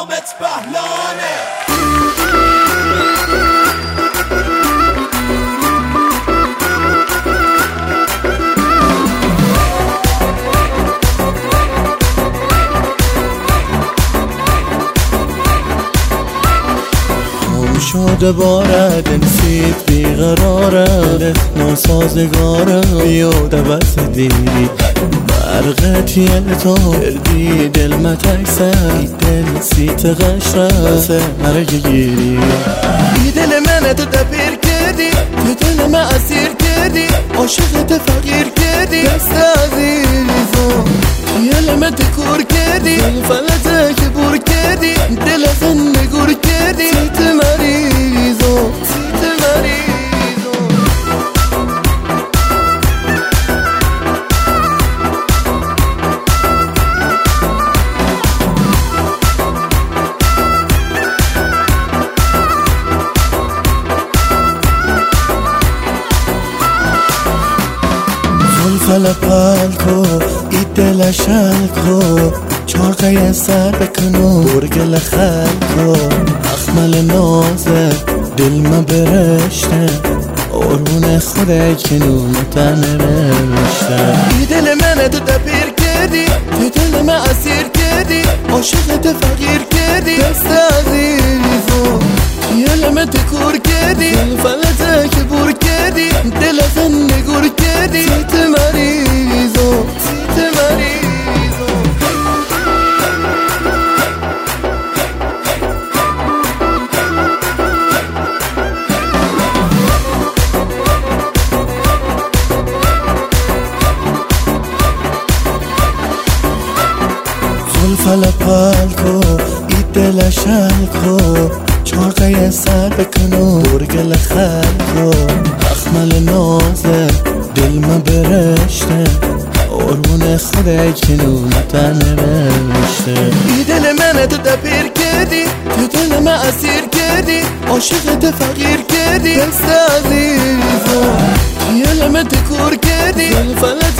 نامت بهلانه. شده بارد نسید بیقراره ناسازگاره بیاده بس دیدی برقت یل تو کردی دل متکسر دل سیت غشره سهره گیری ای دل من تو دپیر کردی تو دل من اسیر کردی عاشقت فقیر کردی دست عزیزم یل من تکور کردی فلته که بور کردی دل زن نگور کردی سیت مریضم سیت مریضم زلفل پلکو ای دل شلکو چارقه سر بکنو برگل خلکو اخمل نازه دل ما برشته آرمون خوده کنون تن رشته ای دل من تو دپیر کردی تو دل من اسیر کردی عاشقت فقیر کردی دست عزیزم یل من تکور کردی فلته که بور کردی دل زن نگور کردی سیت مریضم سیت مریضم زلفل پلکو ای دل شلکو چارقه سر بکنو برگل خلکو اخمل نازه دل ما برشته آرمون خوده کنون تن رشته ای دل من تو دپیر کردی تو دل من اسیر کردی عاشقت فقیر کردی دست عزیزم یل من تکور کردی